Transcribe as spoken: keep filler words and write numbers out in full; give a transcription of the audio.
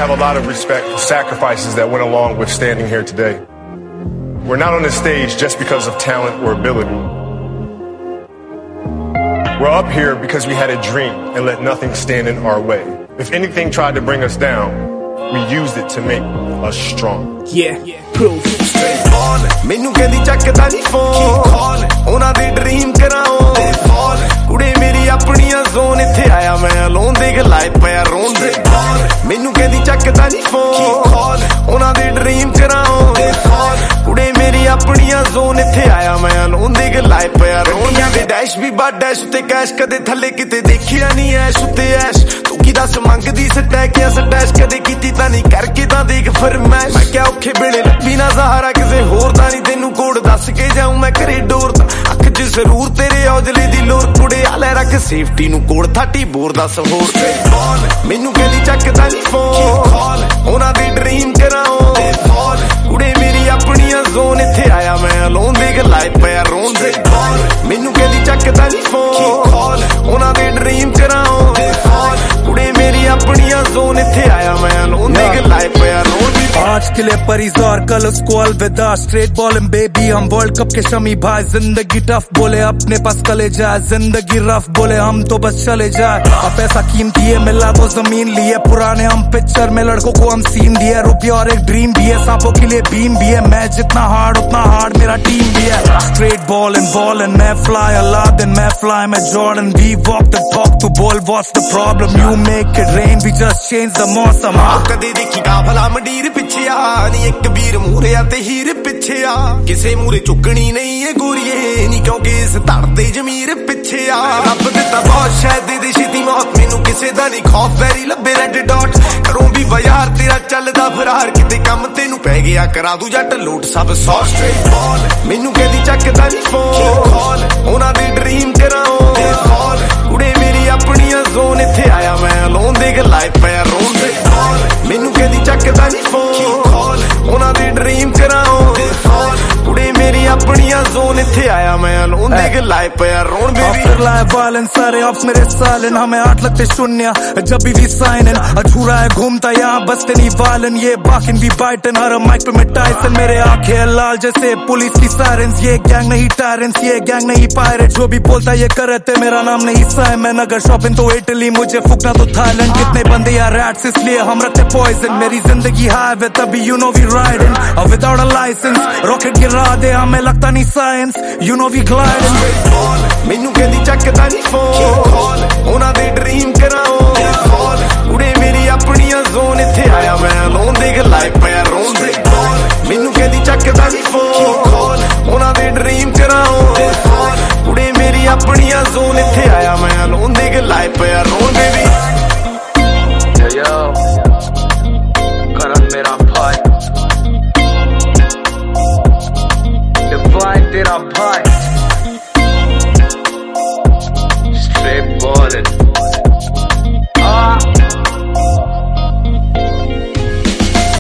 have a lot of respect for sacrifices that went along with standing here today. We're not on this stage just because of talent or ability. We're up here because we had a dream and let nothing stand in our way. If anything tried to bring us down, we used it to make us strong. Yeah, proof. Straight ball. Menu kendi chakda nahi phone. Ona de dream karao. Ball. Kude meri apniya zone ithe aaya main alone dekh life paya roon de. Menu kendi chakda nahi phone. Ona de dream karao. Ball. Kude meri apniya zone ithe aaya main alone dekh life paya roon de. Dash bhi bad dash te cash kade thalle kite dekhiya nahi ash te ash. Tu ki das mangdi stack ya stash kade kiti ta nahi karke ta dekh farmash. Main kya ਔਖੇ ਵੇਲੇ ਲੱਭੀ ਨਾ ਸਹਾਰਾ ਕਿਸੇ ਹੋਰ ਦਾ ਨਹੀਂ ਤੈਨੂੰ code ਦੱਸ ਕੇ ਜਾਉਂ ਮੈਂ ਘਰੇ ਡੋਰ ਦਾ ਅੱਖ 'ਚ ਜ਼ਰੂਰ ਤੇਰੇ ਔਜਲੇ ਦੀ ਲੋਰ ਕੁੜੇ ਆ ਲੈ ਰੱਖ ਸੇਫਟੀ ਨੂੰ ਕੋਡ ਥਰਟੀ ਬੋਰ ਦੱਸ ਹੋਰ ਬਾਲ ਮੈਨੂੰ ਕਹਿੰਦੀ ਚੱਕਦਾ ਨਹੀਂ ਫੋਨ ਉਹਨਾਂ ਦੀ ਡ੍ਰੀਮ ਕਰਾਉ ਬਾਲ ਕੁੜੇ ਮੇਰੀ ਆਪਣੀਆਂ ਜ਼ੋਨ ਇੱਥੇ ਆਇਆ ਮੈਂ ਅਲੋਨ ਦੇਖ ਲਾਈਫ ਪਿਆ ਰੋਣ ਦੇ ਬਾਲ ਮੈਨੂੰ ਕਹਿੰਦੀ ਚੱਕਦਾ ਨਹੀਂ ਫੋਨ ਉਹਨਾਂ ਦੀ ਡ੍ਰੀਮ ਕਰਾਉ ਬਾਲ ਕੁੜੇ ਮੇਰੀ ਆਪਣੀਆਂ ਜ਼ੋਨ ਇੱਥੇ ਆਇਆ ਮੈਂ ਅਲੋਨ ਦੇਖ ਲਾਈਫ ਪਿਆ ਰੋਣ आज के लिए परिजोर कल उसको अलविदा स्ट्रेट बॉलिंग बेबी हम वर्ल्ड कप के शमी भाई जिंदगी टफ बोले अपने पास कले जाए जिंदगी रफ बोले हम तो बस चले जाए अब पैसा कीमती है मिला तो जमीन लिए पुराने हम पिक्चर में लड़कों को हम सीन दिए रुपया और एक ड्रीम भी है सांपों के लिए बीम भी है मैं जितना हार्ड उतना हार्ड मेरा टीम भी है straight ball and ball and मैं फ्लाई अलादीन मैं फ्लाई मैं Jordan we walk the talk to ball what's the problem you make it rain we just change the मौसम कदे देखी भला मंडीर पिछे नी एक वीर मूरे ते हीर पिछे आ किसे मूरे चुकनी नहीं है गोरीए नी क्योंकि इस धड़ते जमीर पिछे आ रब दिता बहुत शायद दे छेती मौत मैनू किसे दा नहीं खौफ वैरी लब्बे रेड डॉट करों भी बयार तेरा चलदा फरार किते कम तेनू पै गया करा दू जट लोट सब सौ स्ट्रेट बॉल मैनू कहदी चकदा नहीं फोन उन्हां दी ड्रीम कराओ बॉल कुड़े मेरी अपनियां जोन इत्थे आया मैं अलोन देख लाइफ पया रोन दे बॉल मैनू कहदी चकदा नहीं फोन ਉਹਨਾਂ ਦੀ ਡ੍ਰੀਮ ਕਰਾਉ ਕੁੜੇ ਮੇਰੀ ਆਪਣੀਆਂ ਜ਼ੋਨ ਇੱਥੇ ਆਇਆ ਮੈਂ ਅਲੋਨ ਦੇਖ ਲਾਈਫ ਪਿਆ ਰੋਣ ਬੇਬੀ After life violence सारे ऑफ मेरे सालन हमें आठ लगते शून्य जब भी वी साइन इन अधूरा है घूमता यहाँ बसते नहीं वालन ये बाकिन भी बाइटन हर माइक पे मैं टाइसन मेरे आंखें लाल जैसे पुलिस की सायरन्स ये गैंग नहीं टायरेंट्स ये गैंग नहीं पायरेट जो भी बोलता ये करते मेरा नाम नहीं साइमन अगर शॉपिंग तो इटली मुझे फूकना तो थाईलैंड कितने बंदे यार रैट्स इसलिए हम रखते पॉइजन मेरी जिंदगी हाईवे तभी you know we riding uh, without a license rocket गिरा दे हमें लगता नहीं science you know we gliding मैनू कहदी चकदा नहीं फोन उन्हां दी ड्रीम कराओ बॉल कुड़े मेरी अपनियां जोन इत्थे आया मैं अलोन देख लाइफ पिया रोन दे मैनू कहदी चकदा नहीं फोन उन्हां दी ड्रीम कराओ बॉल कुड़े मेरी अपनियां जोन इत्थे आया मैं अलोन देख लाइफ पिया रोन बेबी yo yo करण मेरा भाई तेरा भाई स्ट्रेट बॉल